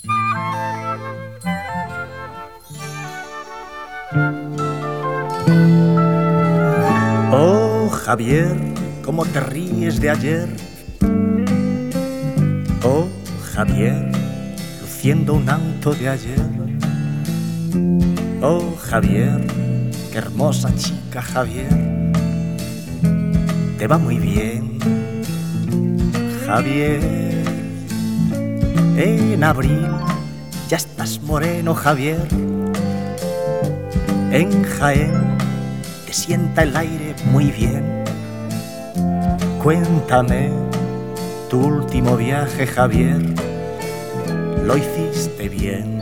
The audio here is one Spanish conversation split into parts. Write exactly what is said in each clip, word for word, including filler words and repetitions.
Oh, Javier, cómo te ríes de ayer. Oh, Javier, luciendo un auto de ayer. Oh, Javier, qué hermosa chica, Javier. Te va muy bien, Javier. En abril ya estás moreno, Javier. En Jaén te sienta el aire muy bien. Cuéntame tu último viaje, Javier. Lo hiciste bien.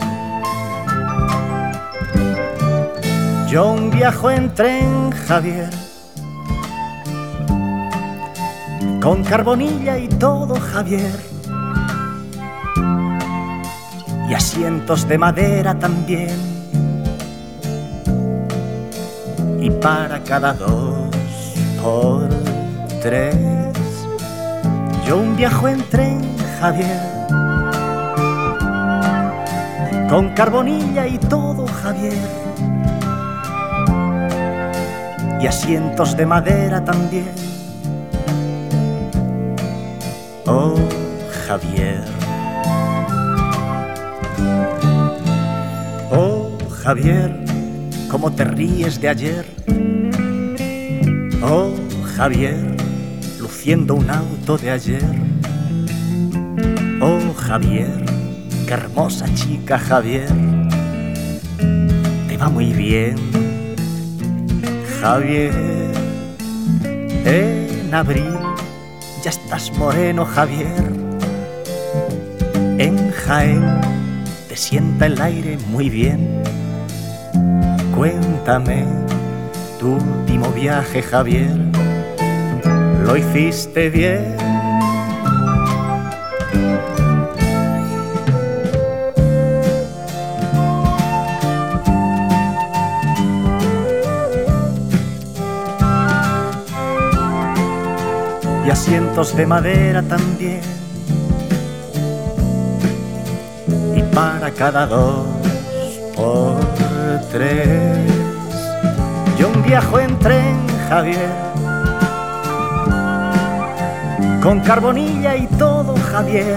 Yo un viajo en tren, Javier, con carbonilla y todo, Javier, y asientos de madera también, y para cada dos por tres. Yo un viajo en tren, Javier, con carbonilla y todo, Javier, y asientos de madera también. Oh, Javier. Oh, Javier, cómo te ríes de ayer. Oh, Javier, luciendo un auto de ayer. Oh, Javier, qué hermosa chica, Javier. Te va muy bien, Javier. En abril ya estás moreno, Javier. En Jaén te sienta el aire muy bien. Cuéntame tu último viaje, Javier. Lo hiciste bien. Y asientos de madera también, y para cada dos por tres. Yo un viajo en tren, Javier, con carbonilla y todo, Javier,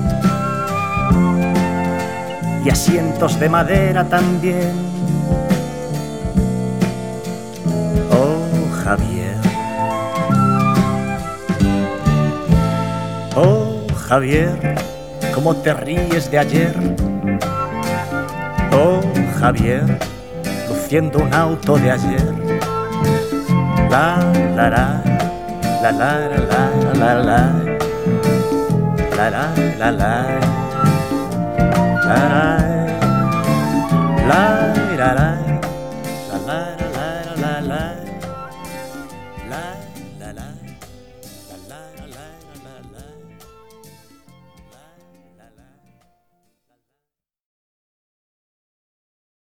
y asientos de madera también. Oh, Javier. Oh, Javier, cómo te ríes de ayer. Oh, Javier, luciendo un auto de ayer. La, la, la, la, la, la, la, la, la, la, la, la, la, la, la, la. La la la la la la la la la la la.